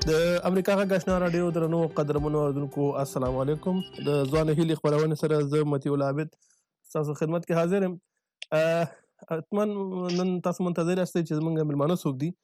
د امریکا غږ آشنا راډیو درنو قدرمنو اوریدونکو السلام علیکم. د ځوان هیلې خپرونې سره زه مطیع العابد ستاسو خدمت کې حاضر یم. حتما نن تاسو منتظر یاستئ چې زموږ مېلمانه څوک دي.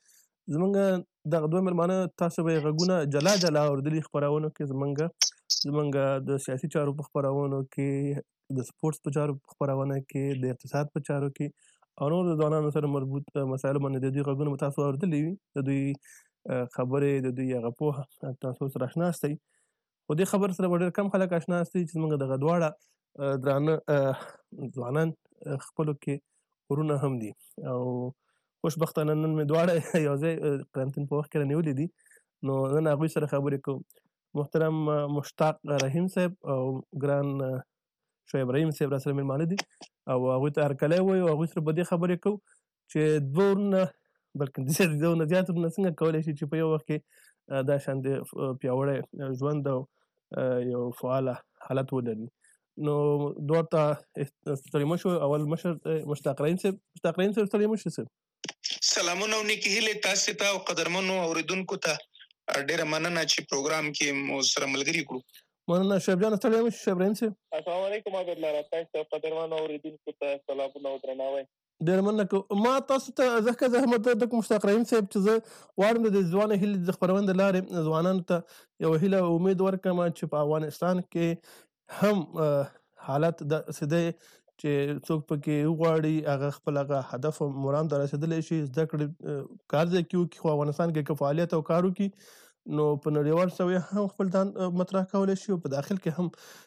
زموږ دغه دوه مېلمانه تاسو به یې غږونه جلا جلا اورېدلي خپرونو کې، زموږ د سیاسي چارو په خپرونو کې، د سپورټس په چارو په خپرونه کې، د اقتصاد په چارو کې او نور د ځوانانو سره مربوط مسایلو باندې د دوی غږونه به تاسو اورېدلي وي. د دوی خبرې، د دوی هغه پوهه تاسو سره اشنا استئ. خو دې خبر سره به ډېر کم خلک اشنا استئ چې زموږ دغه دواړه درانه ځوانان خپلو کې ورونه هم دي او خوشبختانه نن مې دواړه یو ځای قرنطین په وخت کې رانیولي دي. نو نن هغوی سره خبرې کوم. محترم مشتاق رحیم صاحب او ګران شعیب رحیم صاحب راسره مېلمانه دي او هغوی ته هرکلی وایو. هغوی سره به دې خبرې کوو چې دوه ورونه بلکې دوه نه زیات ورونه څنګه کولی شي چې په یو وخت کې دا شانې پیاوړی ژوند او یو فعاله حالت ولري. نو دواړو ته ستړي مه شو. اول مشر مشتاق رحیم صاحب. مشتاق رحیم صاحب ستړي مه شو صاحب. سلامونه او نیکې هیلې تاسې ته او قدرمنو اورېدونکو ته ډېره مننه چې پروګرام کې مو سره ملګري کړو. مننه شعیب جان. ستړي مه شو شعیب رحیم صاحب. السلام علیکم عابد لاره. تاسو ته قدرمنو اورېدونکو ته سلامونه او درناوی. ډېره مننه کوم. ما تاسو ته ځکه زحمت درکړم مشتاق رحیم صاحب چې زه غواړم د ځوان هیلې د خپرونې د لارې ځوانانو ته یوه هیله او امید ورکړم چې په افغانستان کې هم حالت داسې دی چې څوک پکې وغواړي هغه خپل هغه هدف او مرام ته رسېدلی شي، زده کړې کار ځای کې وکړي، خو افغانستان کې که فعالیت او کار وکړي نو په نړیوال سویه هم خپل ځان مطرح کولی شي او په داخل کې هم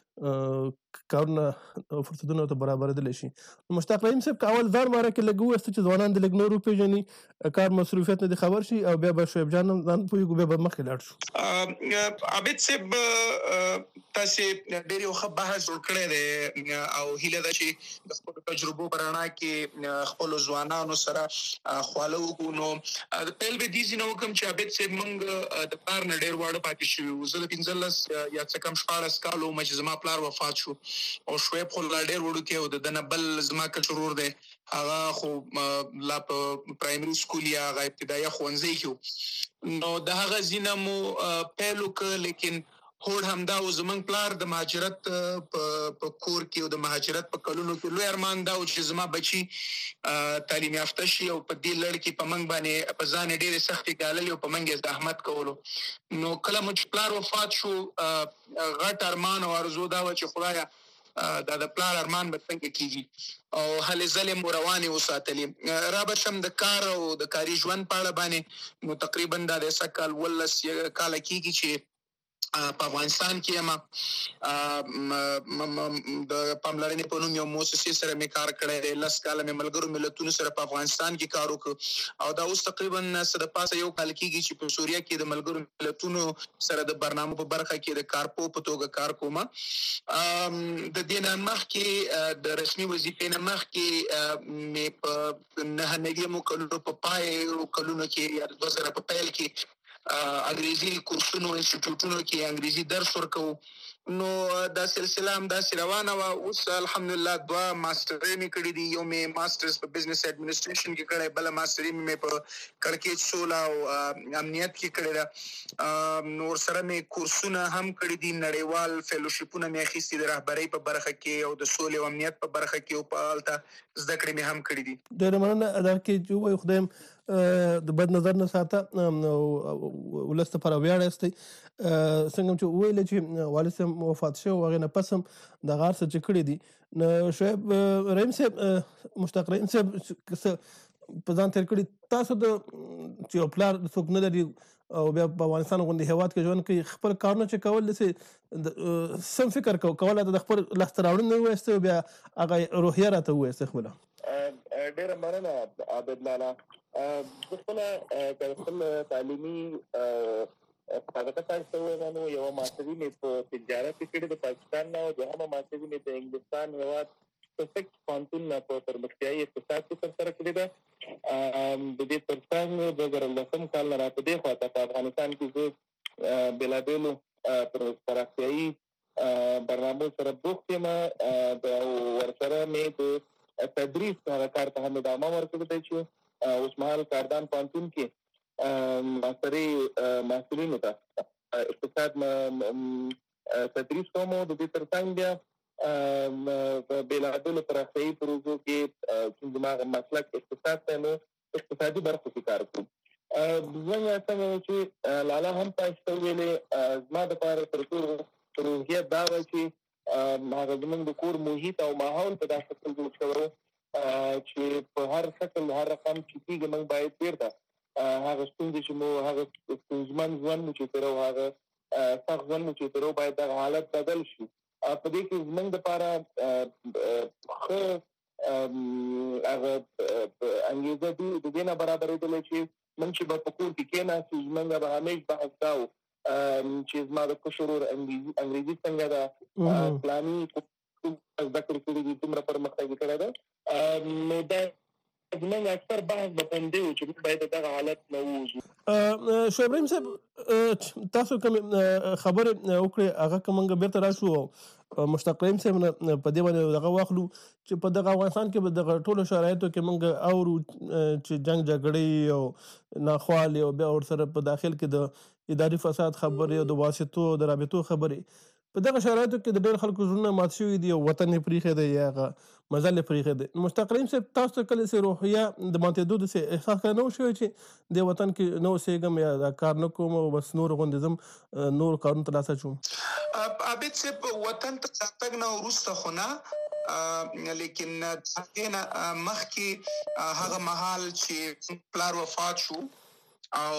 کارونه فرصتونه ورته برابرېدلی شي. نو مشتاق رحیم صاحب که اول ځان باره کې لږ ووایاست چې ځوانان د لږ نور وپېژني، کار مصروفیت نه دې خبر شي او بیا به شعیب جان هم ځان پوهېږو، بیا به مخکې لاړ شو. عابد صاحب تاسې ډېر یو ښه بحث جوړ کړی دی او هیله ده چې د خپلو تجربو په رڼا کې خپلو ځوانانو سره خواله وکړو. نو پیل به دې ځای نه وکړم چې عابد صاحب موږ د پلار نه ډېر واړه پاتې شوي وو. زه د 15 یا څه کم 14 کالو وم چې زما پلار وفات شو او شعیب خو لا ډېر وړوکی و. د ده نه بل زما کشر ورور دی، هغه خو لا په پرایمري سکول یا هغه ابتدایه ښوونځي کې و. نو د هغه ځای نه مو پیل وکړ، لیکن هوډ همدا و. زموږ پلار د مهاجرت په کور کې او د مهاجرت په کلونو کې لوی ارمان دا و چې زما بچي تعلیم یافته شي او په دې لړ کې په موږ باندې په ځان یې ډېرې سختې ګاللې او په موږ یې زحمت کولو. نو کله مو چې پلار وفات شو غټ ارمان او ارزو دا وه چې خدایه دا د پلار ارمان به څنګه کېږي او هلې ځلې مو روانې وساتلې. را به شم د کار او د کاري ژوند په اړه باندې. نو تقریبا دا د 100 کال 19 کاله کېږي چې په افغانستان کې یم. د پاملرنې په نوم یو مؤسسې سره مې کار کړی دی. 10 کاله مې ملګرو ملتونو سره په افغانستان کې کار وکړ او دا اوس تقریبا څه د پاسه یو کال کېږي چې په سوریه کې د ملګرو ملتونو سره د برنامو په برخه کې د کارپو په توګه کار کوم. د دې نه مخکې د رسمي وظیفې نه مخکې مې په 99 کلونو په پای کلونو کې یا 2000 په پیل کې انګریزي کورسونو انسټیټیوټونو کې انګریزي درس ورکوو. نو دا سلسله هم داسې روانه وه. اوس الحمدلله 2 ماسټرۍ مې کړي دي. یو مې ماسټرز په بزنس ایډمنسټریشن کې کړی، بله ماسټرۍ مې په کړکېچ سوله او امنیت کې کړې ده. نو ورسره مې کورسونه هم کړي دي، نړیوال فیلوشیپونه مې اخیستي د رهبرۍ په برخه کې او د سولې او امنیت په برخه کې او په هلته زده کړې مې هم کړي دي. ډېره مننه. دا کې چې ووایو خدای د بد نظر نه ساته او ولس دپاره ویاړ یاستئ. څنګه هم چې وویلې چې والد صاحب وفات شوی او هغې نه پس هم دغه هر څه چې کړي دي. نو شعیب رحیم صاحب، مشتاق رحیم صاحب څه په ځان تېر کړي، تاسو د چې یو پلار څوک نه لري او بیا په افغانستان غوندې هېواد کې ژوند کوي، خپل کارونه چې کول داسې سم فکر کولی د خپل لاسته راوړنې ووایستئ او بیا هغه روحیه راته ووایستئ خپله. ډېره مننه عابد لاله. زه خپله خپل تعلیمي سابقه تاسو ته ووایم نو یوه ماسټري مې په تجارت کې کړې د پاکستان نه او دوهمه ماسټري مې د انګلستان هېواد سسکس پوهنتون نه په پرمختیایي اقتصاد کې ترسره کړې ده. د دې تر څنګ 2010 کال نه را په دې خواته په افغانستان کې زه بېلابېلو پراختیایي برنامو سره بوخت یم. ورسره مې د تدریس هغه کار ته هم ادامه ورکړې ده چې اوس مهال کاردان پوهنتون کې محصلینو ته تدریس کوم د دې ترڅنګ بیا بېلابېلو پراختیایي پروژو کې چې زما مسلک اقتصاد دی نو اقتصادي برخو کې کار کوم. څنګه چې لالا هم تاسو ته ویلې زما دپاره تر ټولو روحیت دا وه چې هغه زموږ د کور محیط او ماحول په داسې شکل جوړ شوی چې په هر شکل هر رقم چې کېږي موږ باید بېرته هغه ستونزې چې مو هغه ستونزمن ژوند مو چې تېرو هغه سخت ژوند مو چې تېرو باید دغه حالت بدل شي. په دې کې زموږ دپاره ښه هغه انګېزه د دې نه برابرېدلی چې موږ چې به په کور کې کېناستو زموږ به همیش بحث دا و چې زما د کشر ورور انګریزي څنګه ده، فلاني زده کړې کړي دي، دومره پرمختګ یې کړی ده. نو دا زموږ اکثر بحث به په همدې و چې موږ باید دغه حالت نه ووځو. شعیب ابراهیم صاحب، تاسو کومې خبرې وکړې هغه که موږ بېرته راشو مشتاق رحیم صاحب نه په دې باندې دغه واخلو چې په دغه افغانستان کې به دغه ټولو شرایطو کې موږ اورو چې جنګ جګړې او ناخوالې او بیا ورسره په داخل کې د اداري فساد خبرې او د واسطو او د رابطو خبرې. په دغه شرایطو کې د ډېر خلکو زړونه مات شوي دي او وطن یې پرېښی دی یا هغه مزل یې پرېښی دی. مشتاق رحیم صاحب، تاسو ته کله چې روحیه د ماتېدو داسې احساس کله نه و شوی چې دې وطن کې نه اوسېږم یا دا کار نه کوم او بس نور غوندې ځم نور کارونو ته لاس اچوم؟ عابد صاحب، وطن ته تګ نه وروسته خو نه، لیکن هغې نه مخکې هغه مهال چې پلار وفات شو او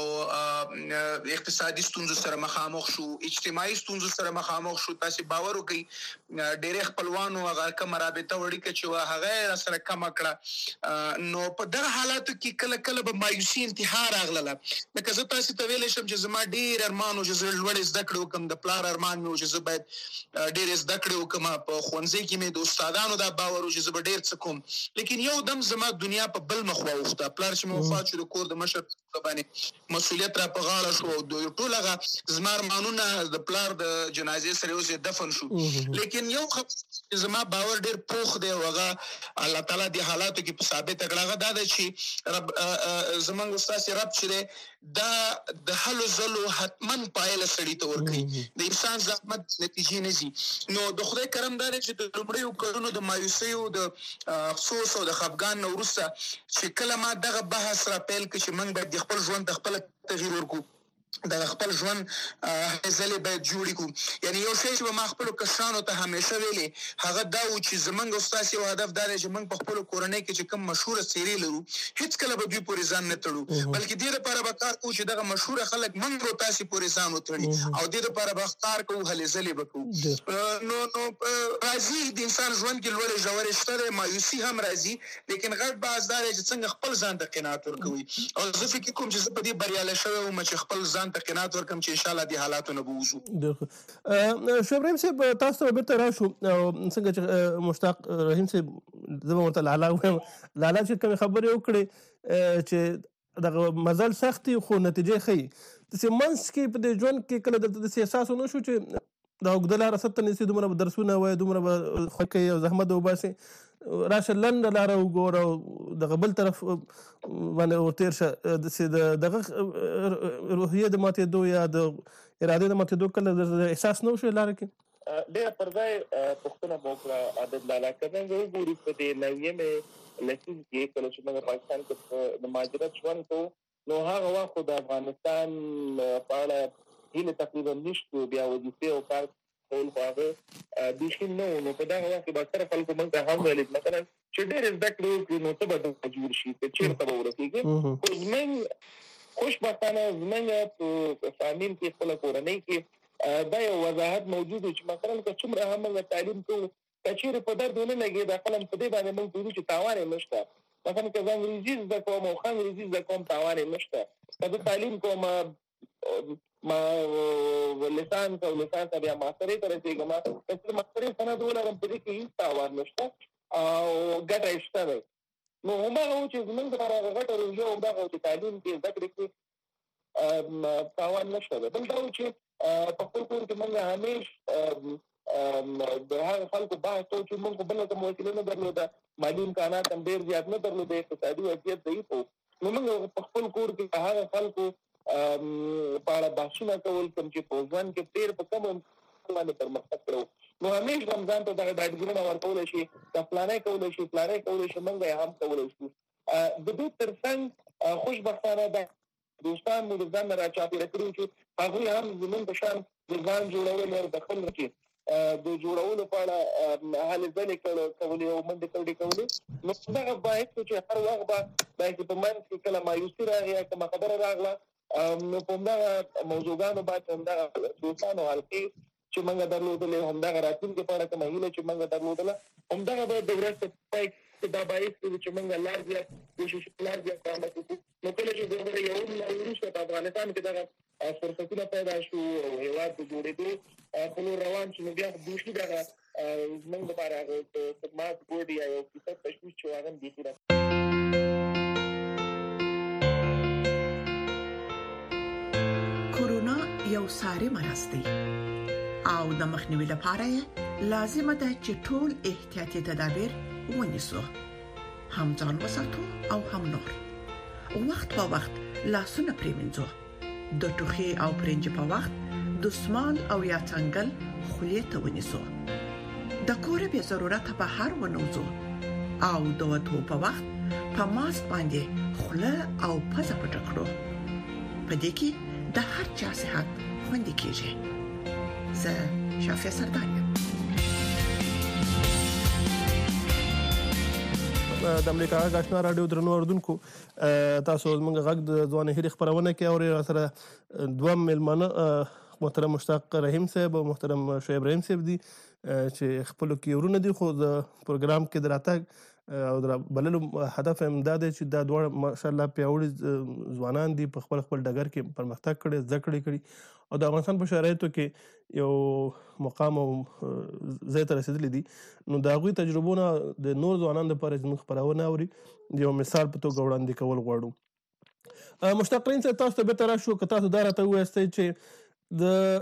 اقتصادي ستونزو سره مخامخ شو، اجتماعي ستونزو سره مخامخ شو، تاسې باور وکړئ ډېری خپلوانو هغه کومه رابطه وړیکه چې وه هغه یې راسره کمه کړه. نو په دغه حالاتو کې کله کله به مایوسي انتها راغلله. لکه زه تاسې ته ویلی شم چې زما ډېر ارمان و چې زه لوړې زده کړې وکړم، د پلار ارمان مې و چې زه باید ډېرې زده کړې وکړم، په ښوونځي کې مې د استادانو دا باور و چې زه به ډېر څه کوم. لیکن یو دم زما دنیا په بل مخ واوښته. پلار چې مې وفات شو د کور د مشر باندې مسؤلیت را په غاړه شو او ټول هغه زما ارمانونه د پلار د جنازې سره اوس دفن شو. لیکن یو زما باور ډېر پوخ دی او هغه الله تعالی د حالاتو کې په ثابته کړه، هغه دا ده چې رب زموږ ستاسې رب چې دی دا د هلو ځلو حتما پایله سړي ته ورکوي. د انسان زحمت نتیجې نه ځي. نو د خدای کرم دا دی چې د لومړیو کلونو د مایوسیو د افسوس او د خفګان نه وروسته چې کله ما دغه بحث را پیل کړ چې موږ باید د خپل ژوند د خپله تغییر ورکړو، د خپل ژوند ځلې باید جوړې کړو. یعنې یو شی چې به ما خپلو کشرانو ته همیشه ویلې هغه دا و چې زموږ او ستاسې یو هدف دا دی چې موږ په خپلو کورنۍ کې چې کوم مشهوره څېرې لرو هېڅکله به دوی پورې ځان نه تړو، بلکې دې دپاره به کار کوو چې دغه مشهوره خلک موږ او تاسې پورې ځان وتړي او دې دپاره به کار کوو، هلې ځلې به کوو. نو راځي د انسان ژوند کې لوړې ژورې شته دی، مایوسي هم راځي، لیکن غټ بحث دا دی چې څنګه خپل ځان ته قناعت ورکوي. او زه فکر کوم چې زه په دې بریالی شوی وم چې خپل ځان ته قناعت ورکړم چې انشاءالله دې حالاتو نه به وځو. شعیب ابراهیم صاحب، تاسو ته بېرته راشو. څنګه چې مشتاق رحیم صاحب، زه به ورته لالا وایم، لالا چې کومې خبرې وکړې چې دغه مزل سخت وي خو نتیجې ښه وي، داسې منځ کې په دې ژوند کې کله درته داسې احساس ونه شو چې دا اوږده لاره سر ته نیسي، دومره به درسونه وایي، دومره به خوښ کوي او زحمت به وباسي، راشه لنډه لاره وګوره او دغه بل طرف باندې ورتېر شه، داسې دغه روحیې د ماتېدو یا د ارادې د ماتېدو کله احساس نه وشو لاره کې؟ ډېره پر ځای پوښتنه مو وکړه عابد لالا. که موږ وګورو په دې نویمې لسیز کې کله چې موږ پاکستان کې د مهاجرت ژوند کوو نو هغه وخت خو د افغانستان په اړه هیلې تقریبا نشته، بیا وظیفې او کار کول خو هغه بیخي نه و. نو په دغه وخت کې به اکثره خلکو موږ ته هم ویل مثلا چې ډېرې زده کړې وکړي نو ته به دلته جوړ شي، که چېرته به ورسېږې. خو زموږ خوشبختانه زموږ په فامیل کې خپله کورنۍ کې دا یو وضاحت موجود و چې مثلا که څومره هم موږ تعلیم کوو که چېرې په درد ونه لګېد خپله په دې باندې موږ پوهېږو چې تاوان یې نشته. مثلا که زه انګریزي زده کوم او ښه انګریزي زده کوم تاوان یې نشته. که زه تعلیم کوم ما لسان ته بیا ماسترۍ ته رسېږم، که څه ماسترۍ سند ولرم په دې کې هېڅ تاوان نشته او ګټه یې شته دی. نو هماغه و چې زموږ دپاره هغه غټه روحیه همدغه و چې تعلیم کې زده کړې کې تاوان نشته دی. بل دا و چې په خپل کور کې موږ همیش د هغه خلکو بحث و چې موږ خو بله کومه وسیله نه درلوده، مالي امکانات هم ډېر زیات نه درلوده، اقتصادي وضعیت ضعیف و. نو موږ په خپل کور کې د هغه خلکو په اړه بحثونه کول کوم چې په ژوند کې ډېر په کمو باندې پرمختګ کړو. نو همیش رمضان ته دغه ډاډګیرونه ورکول شي د پلانې کول شي موږ یې هم کولای شو. د دې ترڅنګ خوشبختانه د دوستان مو د ځان را چاپېره کړي چې هغوی هم زموږ په شان د ځان جوړولو او د خپل کې د جوړولو په اړه هلې ځلې کولې او منډې کولې. نو دغه باید چې هر وخت به چې په منځ کې کله مایوسي راغی یا کومه خبره راغله نو په همدغه موضوعګانو باندې همدغه دوستانو حلقې چې موږ درلودلې همدغه راتلونکي په اړه کومه هیله چې موږ درلودله همدغه به د ورځ په پای کې دا باعث کړي چې موږ لار زیات کوشش رحمت وکړو. نو کله چې د یو وروسته په افغانستان کې دغه فرصتونه پیدا شو او هېواد د جوړېدو په لور روان شو نو بیا دوشي دغه زموږ لپاره هغه خدمات بورډ یا یو کیسه تشویش چې هغه هم بیخي را کورونا یو ساري مرض دی او د مخنیوي لپاره لازم ده چې ټول احتیاطي تدابیر ونیسو. هم ځان وساتو او هم نور. وخت په وخت لاسونه پریمنځو. د ټوخي او پرنج په وخت دستمال او یا څنګل خولې ته ونیسو. د کور به ضرورت په هر ونوزو او د وټو په وخت په ماسک باندې خوله او پزه پټ کړو. په دې کې د هر چا صحت خوندي کیږي. زه شافیه سردار یم. د امریکا غږ آشنا رادیو درنو اوردونکو تاسو زموږ غږ د ځوان هیلې خپرونه کې اورئ. سره دوه مېلمانه محترم مشتاق رحیم صاحب او محترم شعیب ابراهیم صاحب دي چې خپلو کې ورونه دي خو د پروګرام کې د راتګ او د بللو هدف هم دا دی چې دا دواړه ماشاءالله پیاوړي ځوانان دي په خپل ډګر کې پرمختګ کړی زده کړې کړي او د افغانستان په شرایطو کې یو مقام او ځای ته رسېدلي دي. نو د هغوی تجربو نه د نور ځوانانو لپاره زموږ خپرونه اوري یو مثال په توګه وړاندې کول غواړو. مشتاق رحیم صاحب تاسو ته بېرته راشو که تاسو دا راته ووایاستئ چې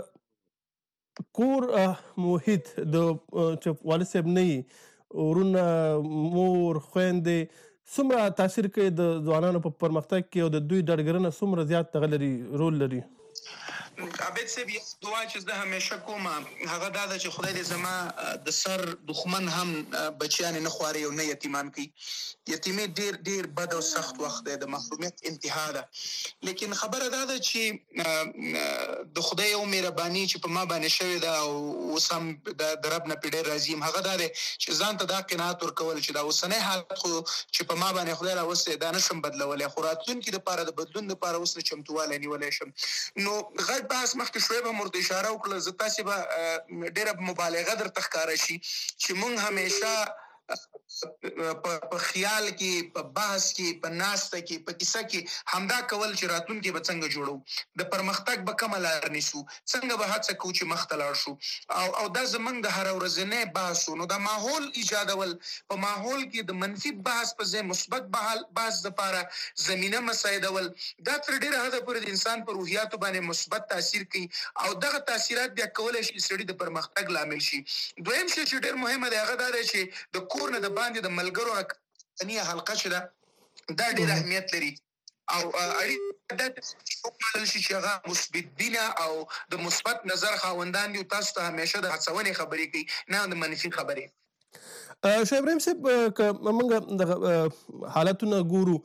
د کور محیط د چې والد صاحب نه وي ورونه مور خویندې څومره تاثیر کوي د ځوانانو په پرمختګ کې او د دوی ډاډګرنه څومره زیات دغه لري رول لري؟ عابد صاحب یو دعا چې زه همیشه کوم هغه دا ده چې خدای دې زما د سر دښمن هم بچیان نه خواري او نه یتیمان کوي. یتیمي ډیر بد او سخت وخت دی د محرومیت انتها ده. لیکن خبره دا ده چې د خدای یو مهرباني چې په ما باندې شوې ده او اوس هم د رب نه پیډه راځي هغه دا ده چې ځان ته دا قناعت ورکول چې دا اوسنۍ حالت خو چې په ما باندې خدای راوستي دا نشم بدلولی خو راتلونکي دپاره د بدلون دپاره اوس نه چمتووالی نیولی شم. نو غټ بحث مخکې شوی به ورته اشاره وکړه زه تاسې به ډېره مبالغه درته ښکاره شي چې موږ همیشه په خیال کې په بحث کې په ناسته کې په کیسه کې همدا کول چې راتلونکي به څنګه جوړو د پرمختګ به کومه لار نیسو څنګه به هڅه کوو چې مخته لاړ شو او دا زموږ د هر ورځنی بحث نو دا ماحول ایجادول په ماحول کې د منفي بحث په ځای مثبت بحث دپاره زمینه مساعدول دا تر ډېره حده پورې د انسان په روحیاتو باندې مثبت تاثیر کوي او دغه تاثیرات بیا کولی شي سړي د پرمختګ لامل شي. دویم شی چې ډېر مهمه دی هغه دا دی چې د کور نه د باندې د ملګرو رکنیه حلقه چې ده دا ډېر اهمیت لري او اړینه ده وکړل شي چې هغه مثبت بینه او د مثبت نظر خاوندان دي تاسو ته همیشه د هڅونې خبرې کوي نه د منفي خبرې. شعیب ابراهیم صاحب که موږ دغه حالتونه ګورو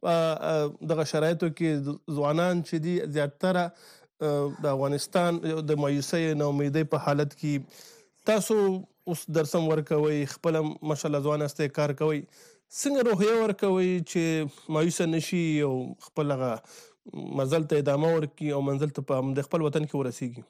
دغه شرایطو کې ځوانان چې دي زیاتره د افغانستان د مایوسۍ ناامیدۍ په حالت کې تاسو اوس درسم ورکوئ خپله ماشاءالله ځوان یاستئ کار کوئ څنګه روحیه ورکوئ چې مایوسه نشي او خپل هغه مزل ته ادامه ورکړي او منزل ته په د خپل وطن کې ورسیږي؟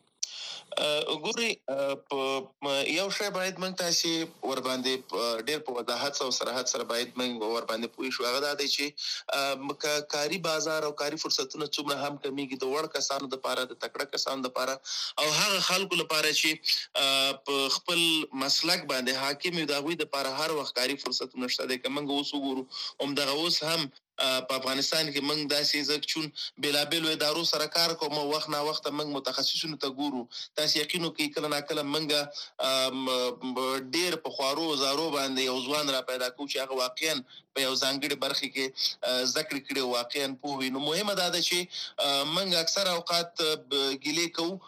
ګوري یو شی باید موږ تاسې ورباندې ډېر په وضاحت او صراحت سره باید موږ ورباندې پوه شو. هغه دا دی چې کاري بازار او کاري فرصتونه څومره هم کمیږي د وړ کسانو دپاره د تکړه کسانو دپاره او هغه خلکو لپاره چې په خپل مسلک باندې حاکم وي د هغوی دپاره هر وخت کاري فرصتونه شته دی. که موږ اوس وګورو همدغه اوس هم په افغانستان کې موږ داسې زه چون بېلابېلو ادارو سره کار کوم وخت نا وخت موږ متخصصینو ته ګورو تاسو یقین وکړئ کله نا کله موږ ډېر په خوارو زارو باندې یو ځوان را پیدا کوو چې هغه واقعا په یو ځانګړي برخې کې زده کړې کړې واقعا پوه وي. نو مهمه دا ده چې موږ اکثر اوقات ګیلې کوو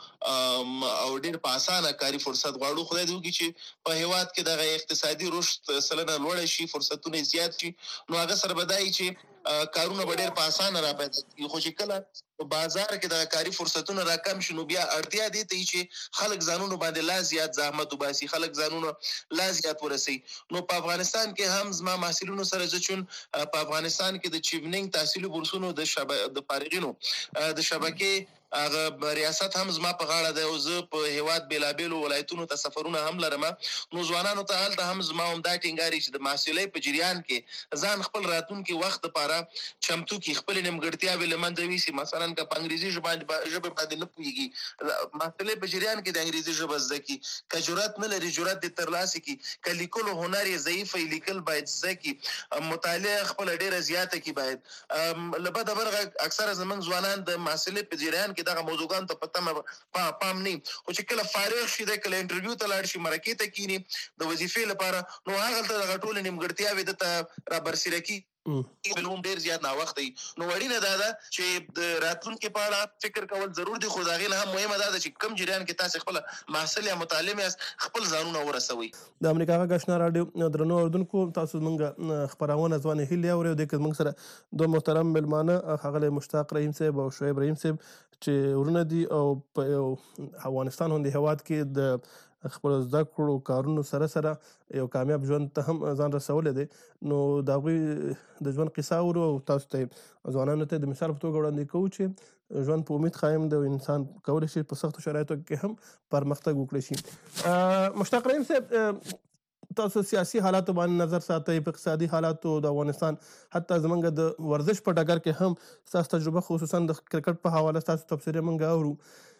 او ډېر په اسانه کاري فرصت غواړو. خدای دې وکړي چې په هیواد کې دغه اقتصادي رشد سلنه لوړه شي فرصتونه زیات شي نو هغه سره به دا وي چې کارونه به ډېر په اسانه را پیدا کېږي. خو چې کله په بازار کې د کاري فرصتونه راکم شي نو بیا اړتیا دې ته چې خلک ځانونو باندې لا زیات زحمت وباسي خلک ځانونو لا زیات ورسي. نو په افغانستان کې هم زما محصلینو سره زه چون په افغانستان کې د چیونینګ تحصیلي بورسونو د فارغینو د شبکې هغه ریاست هم زما په غاړه ده او زه په هیواد بېلابېلو ولایتونو ته سفرونه هم لرم نو ځوانانو ته هلته هم زما همدا ټینګاري چې د محصلۍ په جریان کې ځان خپل راتلونکي وخت دپاره چمتو کړي خپلې نیمګړتیاوې له منځه یوسي. مثلا که په انګریزي ژبه باندې نه پوهېږي محصلۍ په جریان کې د انګریزي ژبه زده کړي که جرأت نه لري جرأت دې ترلاسه کړي که لیکلو هنر یې ضعیف وي لیکل باید زده کړي مطالعه خپله ډېره زیاته کړي باید له بده مرغه اکثره زموږ ځوانان د محصلۍ په جریان کې دغه موضوعګانو ته په تمه پام نه خو چې کله فارغ شي دی کله انټرویو ته لاړ شي مرکې ته کینی د وظیفې لپاره نو هغلته دغه ټولې نیمګړتیاوې دته رابرسېره کړي بل هم ډېر زیات ناوخته وي. نو اړینه دا ده چې د راتلونکي په اړه فکر کول ضرور دي خو د هغې نه هم مهمه دا ده چې کم جریان کې تاسې خپله محصل یا متعلم یاست خپل ځانونه ورسوئ. د امریکا غږ اشنا راډیو درنو اردونکو تاسو موږ خپرونه ځوان هیلې اورئ دې کې موږ سره دوه محترم مېلمانه ښاغلی مشتاق رحیم صاحب او شعیب رحیم صاحب چې ورونه دي او په یو افغانستان غوندې هیواد کې د خپل زده کړو کارونو سره سره یو کامیاب ژوند ته هم ځان رسولی دی نو د هغوی د ژوند قصه اورو او تاسو ته ځوانانو ته د مثال په توګه وړاندې کوو چې ژوند په امید قایم دی او انسان کولی شي په سختو شرایطو کې هم پرمختګ وکړی شي. مشتاق رحیم صاحب تاسو سیاسي حالاتو باندې نظر ساتئ په اقتصادي حالاتو د افغانستان حتی زمونږ د ورزش په ډګر کې هم ستاسو تجربه خصوصا د کرکټ په حواله ستاسو تبصرې موږ اورو.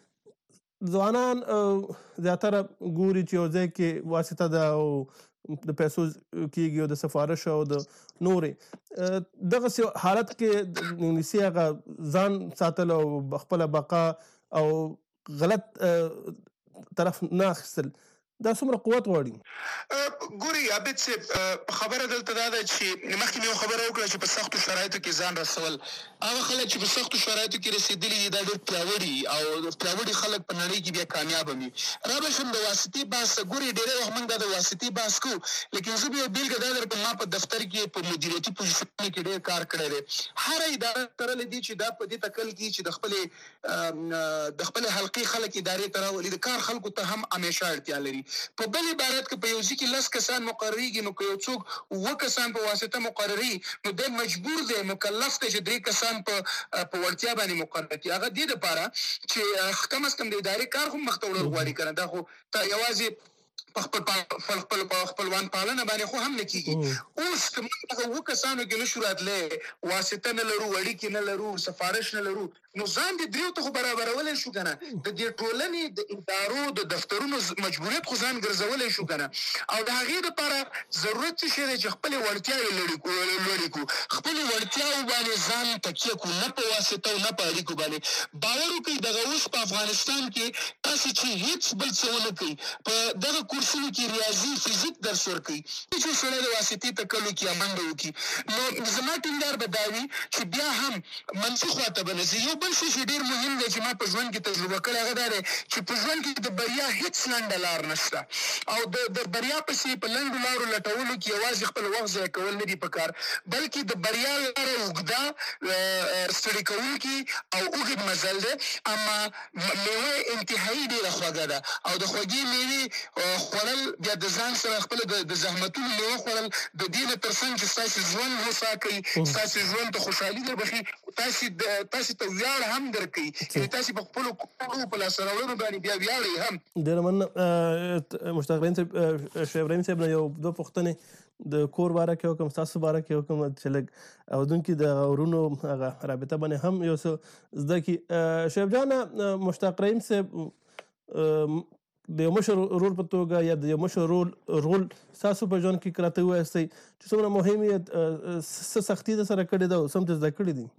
ځوانان زیاتره ګوري چې یو ځای کې واسطه ده او د پیسو کېږي او د سفارش او د نورې دغسې حالت کې د انګلیسي هغه ځان ساتل او خپله بقا او غلط طرف نه اخیستل دا څومره قوت غواړي؟ ګوري عابد صاحب خبره دلته دا ده چې مخکې مې یو خبره وکړه چې په سختو شرایطو کې ځان رسول هغه خلک چې په سختو شرایطو کې رسېدلي دي دا ډېر پیاوړي او پیاوړي خلک په نړۍ کې بیا کامیابه وي. را به شم د واسطې بحث ګوري ډېری وخت موږ دا د واسطې بحث کوو لیکن زه به یو بېلګه دا درکړم ما په دفتر کې په مدیریتي پوزیشنونو کې ډېر کار کړی دی. هره اداره تړلې دي چې دا په دې تکل کې چې د خپلې حلقې خلک ادارې ته راولي د کار خلکو ته هم همیشه اړتیا لري. په بل عبارت کې په یو ځای کې 10 کسان مقرریږي نو که یو څوک 9 کسان په واسطه مقرري نو دی مجبور دی مکلف دی چې 3 کسان په وړتیا باندې مقرر کړي. هغه دې دپاره چې کم از کم د ادارې کار هم مخته وړل غواړي که نه دا خو یوازې په خپلوان پالنه باندې خو هم نه کېږي. اوس که موږ هغه 9 کسانو کې نشو راتلی واسطه نه لرو اړیکې نه لرو سفارش نه لرو نو ځان دې دریو ته خو برابرولی شو که نه د دې ټولنې د ادارو د دفترونو مجبوریت خو ځان ګرځولی شو که نه او د هغې دپاره ضرورت څه شی دی چې خپلې وړتیاوې لوړې کړو خپلې وړتیاوو باندې ځان تکیه کړو نه په واسطه او نه په اړیکو باندې. باور وکړئ دغه اوس په افغانستان کې تاسې چې هېڅ بل څه ونه کوئ په دغه کورسونو کې ریاضي فزیک درس ورکوي چې سړی د واسطې تکلو کې یا منډه وکړي نو زما ټینګار به دا وي چې بیا هم منفي خواته به نه ځي. یو بل شی چې ډېر مهم دی چې ما په ژوند کې تجربه کړی هغه دا دی چې په ژوند کې د بریا هېڅ لنډه لار نشته او د بریا پسې په لنډو لارو لټولو کې یوازې خپل وخت ضایع کول نه دي پکار بلکې د بریا لاره اوږده ستړي کوونکي او اوږد مزل دی اما میوه انتهایي ډېره خوږه ده او د خوږې میوې خوړل بیا د ځان سره خپل د زحمتونو میوه خوړل د دې نه تر څنګ چې ستاسې ژوند هوسا کوي ستاسې ژوند ته خوشحالي در بخي تاسې ته ویاړ هم درکوي چې تاسې په خپلو کورونو په لاسته راوړنو باندې بیا ویاړئ هم. ډېره مننه مشتاق رحیم صاحب شعیب رحیم صاحب نه یو دوه پوښتنې د کور باره کې وکړم ستاسو باره کې وکړم چې لږ اورونکي د ورونو هغه رابطه باندې هم یو څه زده کړي. شعیب جانه مشتاق رحیم صاحب د یو مشر ورور په توګه یا د یو مشر رول ستاسو په ژوند کې که راته ووایاستئ چې څومره مهم یې څه سختي در سره کړې ده او څه هم ترې زده کړي دي؟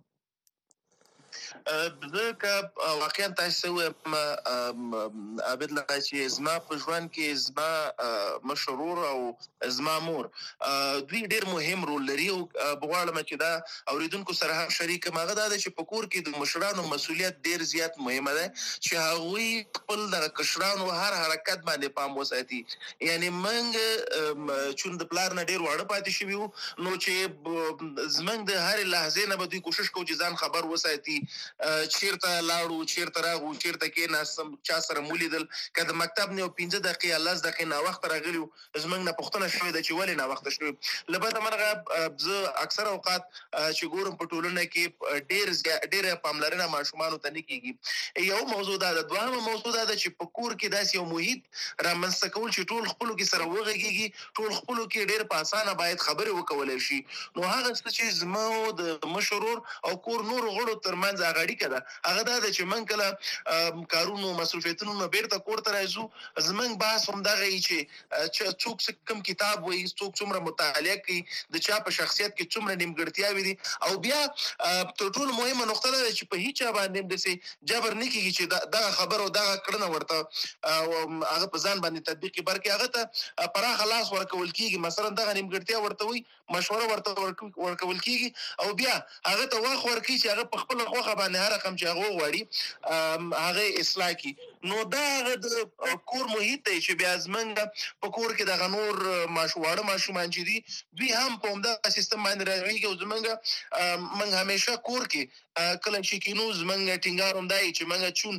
زه که واقعا تاسو وایم عابد لکه چې زما په ژوند کې زما مشر ورور او زما مور دوی ډېر مهم رول لري او غواړم چې دا اورېدونکو سره هم شریک کړم. هغه دا ده چې په کور کې د مشرانو مسؤلیت ډېر زیات مهمه ده چې هغوی خپل د کشرانو هر حرکت باندې پام وساتي. یعنې موږ چون د پلار نه ډېر واړه پاتې شوي وو نو چې زموږ د هرې لحظې نه به دوی کوشش کوو چې ځان خبر وساتي، چیرته لاړو، چیرته راغو، چیرته کېناستم، چا سره مو لیدل. که د مکتب نه یو 15 دقیقې 10 دقیقې ناوخته راغلي وو زموږ نه پوښتنه شوې ده چې ولې ناوخته شوې. له بده مرغه زه اکثره اوقات چې ګورم په ټولنه کې ډېره پاملرنه ماشومانو ته نه کېږي. یو موضوع دا ده. دویمه موضوع دا ده چې په کور کې داسې یو محیط رامنځته کول چې ټول خپلو کې سره وغږېږي، ټول خپلو کې ډېر په اسانه باید خبرې وکولی شي. نو هغه څه چې زما د مشر ورور او کور نورو غړو ترمنځ هغه اړیکه ده هغه دا ده چې موږ کله کارونو مصروفیتونو نه بیرته کور ته راځو زموږ بحث همدغه وي چې څوک کوم کتاب وایي، څوک څومره مطالعه کوي، د چا په شخصیت کې څومره نیمګړتیاوې دي. او بیا تر ټولو مهمه نقطه دا ده چې په هیچ چا باندې داسې جبر نه کېږي چې دغه خبره او دغه کړنه ورته هغه په ځان باندې تطبیق کړي، بلکې هغه ته پراخه لاس ورکول کېږي. مثلا دغه نیمګړتیا ورته وایي، مشوره ورته ورکول کېږي او بیا هغه ته وخت ورکړي چې هغه په خپله خوښه باندې هر رقم چې هغه وغواړي هغه اصلاح کړي. نو دا هغه د کور محیط دی چې بیا زموږ په کور کې دغه نور واړه ماشومان چې دي دوی هم په همدغه سیستم باندې راغېږي او موږ همیشه کور کې کله چې کینو زموږ ټینګار همدا وي چې موږ چون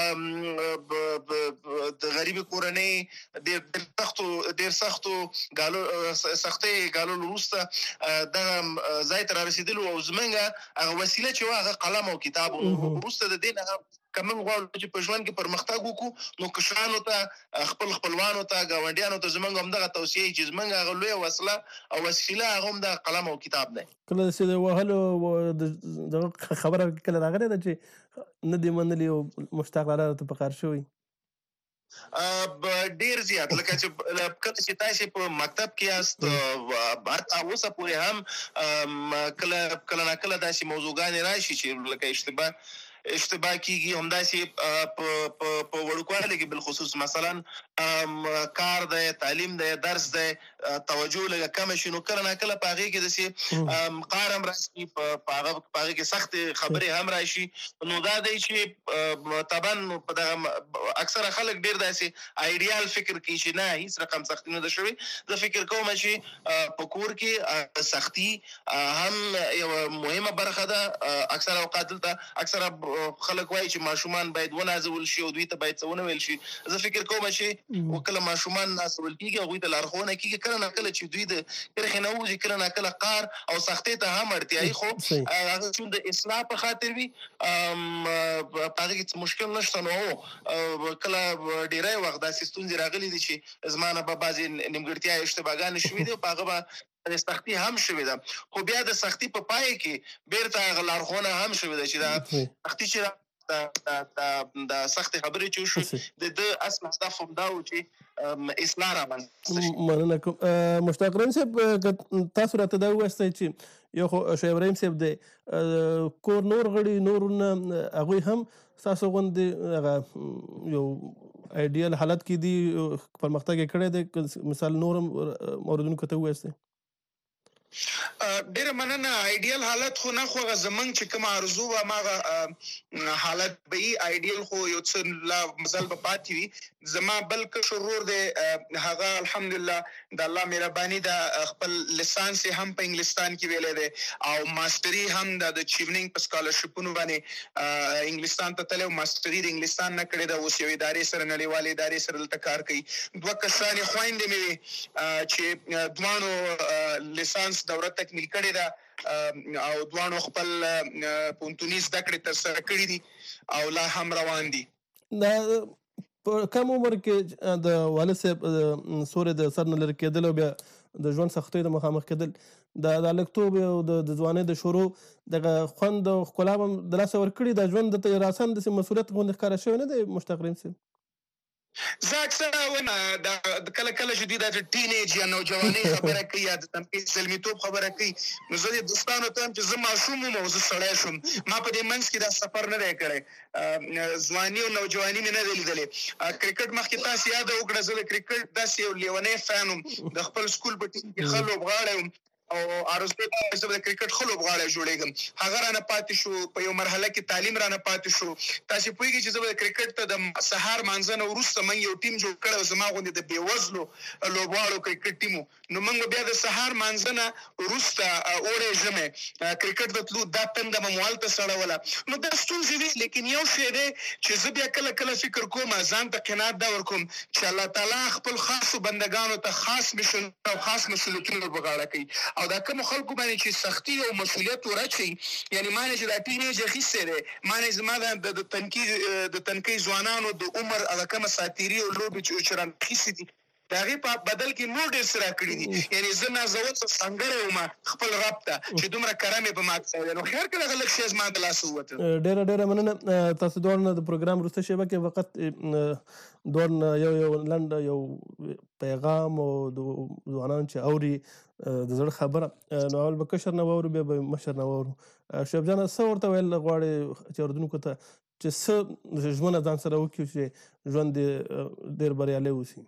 د غریبې کورنۍ ډېر سختو سختۍ ګاللو وروسته دغه ځای ته رارسېدلو او زموږ هغه وسیله چې وه هغه قلم او کتاب وروسته د دې نه که موږ غواړو چې په ژوند کې پرمختګ وکړو نو کشرانو ته خپل خپلوانو ته ګاونډیانو ته زموږ همدغه توصیه وي چې زموږ هغه لویه وسله او وسیله هغه هم د قلم او کتاب دی. کله داسې د وهلو دغه خبره کله راغلې ده چې نه دې منلي او مشتاق لاله ته په کار شوي؟ ډېر زیات. لکه چې کله چې تاسې په مکتب کې یاست حتی اوسه پورې هم کله ناکله داسې موضوعګانې راشي چې لکه اشتباه کیږي. همداسې په وړوکوالي کې بالخصوص مثلا کار دی، تعلیم دی، درس دی، توجه لږه کمه شي نو کله ناکله په هغې کې داسې قهر هم راشي، په هغې کې سختې خبرې هم راشي. نو دا دی چې طبعا په دغه اکثره خلک ډېر داسې ایډیال فکر کوي چې نه هیڅ رقم سختي نه ده شوې. زه فکر کوم چې په کور کې سختي هم یوه مهمه برخه ده. اکثره اوقات دلته اکثره خلک وایي چې ماشومان باید ونازول شي او دوی ته باید څه ونه ویل شي. زه فکر کوم چې کله ماشومان نازول کېږي هغوی ته لارښوونه کېږي کله ناکله چې دوی د کرښې نه ووځي، کله ناکله قهر او سختۍ ته هم اړتیا وي، خو هغه چون د اصلاح په خاطر وي په هغې کې څه مشکل نشته. نو کله ډېری وخت داسې ستونزې راغلي دي چې زما نه به بعضې نیمګړتیا اشتباهګانې شوي دي او په هغه به سختي هم شوې ده، خو بیا د سختي په پای کې بیرته هغه لارښوونه هم شوې ده چې دا سختي چې د سختې خبرې چې وشوې د اصل هدف همدا و چې اصلاح رامنځته شي. مننه کوم. مشتاق ابراهیم صاحب تاسو راته دا ووایاستئ چې یو خو شعیب ابراهیم صاحب دی کور نور غړي نورونه هغوی هم ستاسو غوندې هغه یو ایډیل حالت کې دي پرمختګ یې کړی دی، مثال نور هم اوریدونکو ته ووایاستئ؟ ډېره مننه. ایډیل حالت خو نه، خو هغه زموږ چې کومه آرزو وه هماغه حالت به وي. ایډیل خو یو څه لا مزل به پاتې وي. زما بل کشر ورور دی هغه الحمدلله د الله مهرباني ده خپل لیسانس یې هم په انګلستان کې ویلی دی او ماسټري هم د چیونینګ په سکالرشپونو باندې انګلستان ته تللی او ماسټري د انګلستان نه کړې ده. اوس یوې ادارې سره نړیوالې ادارې سره دلته کار کوي. 2 کسانې خویندې مې وې چې دواړو لیسانس دوره تکمیل کړې ده او دواړو خپل پوهنتوني زده کړې ترسره کړي دي او لا هم روان دي. دا په کم عمر کې د والد صاحب سورې د سر نه لرې کېدل او بیا د ژوند سختیو ته مخامخ کېدل د هلکتوب او د ځوانۍ د شروع دغه خوند او ښکلا به هم د لاسه ورکړي، دا ژوند درته یو اسان داسې مسؤلیت غوندې ښکاره شوی نه دی مشتاق ابراهیم صاحب؟ زه اکثره وایم دا کله کله چې دوی دا ټینیج یا نوجوانۍ خبره کوي یا د تنقید زلمیتوب خبره کوي، نو زه د دوستانو ته وایم چې زه ماشوم وم او زه سړی شوم، ما په دې منځ کې دا سفر نه دی کړی، ځواني او نوجواني مې نه دی لیدلې. کرکټ مخکې تاسو یاد وکړه، زه د کرکټ داسې یو لیونی فین وم، د خپل سکول په ټیم کې ښه لوبغاړی وم او ارزو دا چې د کرکټ خلوب غاړه جوړېږم. هغه رانه پاتې شو، په یو مرحله کې تعلیم رانه پاتې شو. تاسو پوهیږئ چې زه د کرکټ ته د سهار مانځنه وروسته من یو ټیم جوړ کړی، زما غوندې د بېوزلو لوبغاړو کرکټ ټیم، نو موږ بیا د سهار مانځنه وروسته اوړی ژمی کرکټ ته تلو، دا تنده به مو هلته سړوله. نو دا ستونزې وي، لیکن یو شی دی چې زه بیا کله کله فکر کوم، ځان ته قناعت دا ورکوم چې الله تعالی خپل خاصو بندګانو ته خاص میشن او خاص مسؤلیتونه ور په غاړه کوي، او دا کوم خلکو باندې چې سختي او مسؤلیت ورچي، یعنی معنی چې دا ټینیج اخیستی دی، معنی زما د تنکۍ ځوانانو د عمر هغه کومه ساتیري او لوبې چې رانه اخیستې دي، د هغې په بدل کې نور ډېر څه راکړي دي. یعنی زه نازول سنګری وم خپل رب ته چې دومره کرم یې په ما کړی دی، نو خیر که دغه لږ شی زما د لاسه ووته. ډېره مننه. تاسو دواړو نه د پروګرام وروسته شیبه کې فقط دواړو نه یو لنډ یو پیغام او د ځوانانو چې اوري د زړه خبره، نو اول به کشر نه واورو بیا به مشر نه واورو. شعیب جانه څه ورته ویل غواړې چې اورېدونکو ته چې څه ژمنه ځان سره وکړي چې ژوند دې ډېر بریالی اوسي؟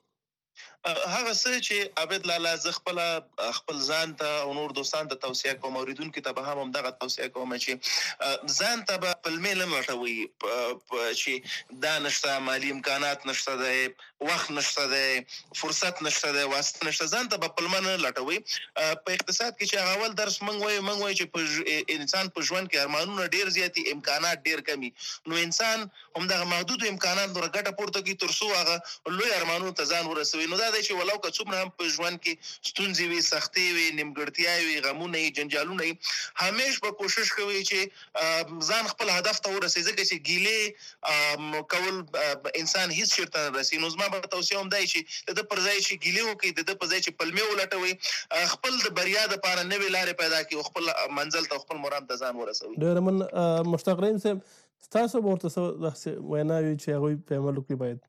هغه څه چې عابد لالا زه خپل ځان ته او نور دوستان ته توصیه کوم، اورېدونکو ته به هم همدغه توصیه کوم چې ځان ته به پلمې نه لټوئ چې دا نشته، مالي امکانات نشته دی، وخت نشته دی، فرصت نشته دی، واسطه نشته، ځان ته به پلمه نه لټوئ. په اقتصاد کې چې هغه اول درس موږ وایو چې په انسان په ژوند کې ارمانونه ډېر زیات دي، امکانات ډېر کم، نو انسان همدغه محدودو امکاناتو نه ګټه پورته کوي تر څو هغه لوی ارمانونو ته ځان ورسوي. نو دا دی چې ولو که څومره هم په ژوند کې ستونزې وي، سختۍ وي، نیمګړتیاوې وي، غمونه وي، جنجالونه وي، همیش به کوشش کوي چې ځان خپل هدف ته ورسوي، ځکه چې ګیلې کول انسان هیڅ چېرته نه رسي. نو زما به توصیه هم دا چې د ده پر ځای چې ګیلې وکړي، د ده په ځای چې پلمې ولټوي، خپل د بریا دپاره نوې لارې پیدا کړي او خپل منزل ته خپل مرام ته ځان ورسوي. ډېره مننه. مشتاق رحیم صاحب، ستاسو به ورته څه داسې ویناوي چې هغوی په عمل وکړي باید؟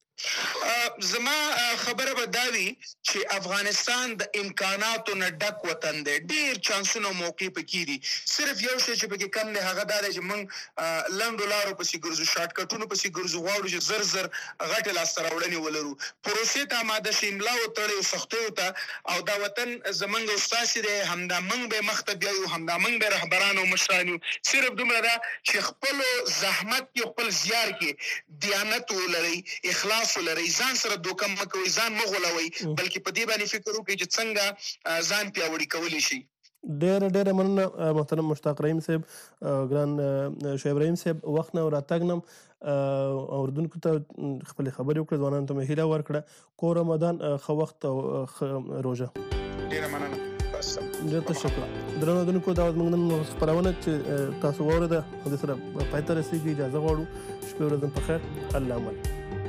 زما خبره به دا وي چې افغانستان د امکاناتو نه ډک وطن دی، ډېر چانسونه او موقع پکې دي. صرف یو شی چې پکې کم دی هغه دا دی چې موږ لنډو لارو پسې ګرځو، شارټکټونو پسې ګرځو، غواړو چې زر زر غټې لاسته راوړنې ولرو، پروسې ته اماده شي، املا وتړو، سختیو ته، او دا وطن زموږ او ستاسې دی، همدا موږ به مخته بیایو، همدا موږ به رهبران او مشران یو. صرف دومره ده چې خپلو زحمت کې، خپل زیار کې دیانت ولرئ، اخلاص ولرئ، ځان سره دوکه مه کوئ، ځان مه غولوئ، بلکې په دې باندې فکر وکړئ چې څنګه ځان پیاوړي کولی شي. ډېره مننه محترم مشتاق رحیم صاحب، ګران شعیب رحیم صاحب، وخت نه او راتګ نه اورېدونکو ته خپلې خبرې وکړې، ځوانانو ته مې هیله ورکړه. کور رمضان ښه وخت او ښه روژه. ډېره مننه. ډېر تشکر. درنو اورېدونکو، دا زموږ نن خپرونه چې تاسو واورېده همدې سره پای ته رسېږي. اجازه غواړو. شپې ورځ په خیر. الله امان.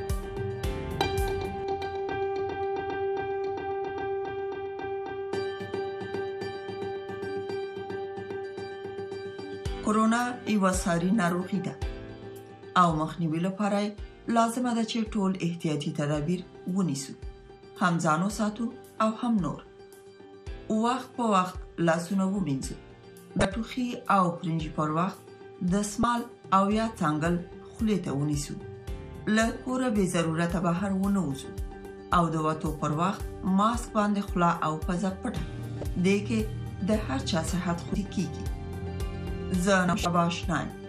کرونا یوه ساري ناروغي ده او مخنیوي لپاره لازمه ده چې ټول احتیاطي تدابیر ونیسو، هم ځان وساتو او هم نور. وخت په وخت لاسونه ومینځو، د ټوخي او پرنجي پر وخت دستمال او یا څنګل خولې ته ونیسو، له کوره بې ضرورته بهر ونه وځو او د وتو پر وخت ماسک باندې خوله او پزه پټه. دې کې د هر چا صحت خوندي کیږي. زه نوشابه اشنایم.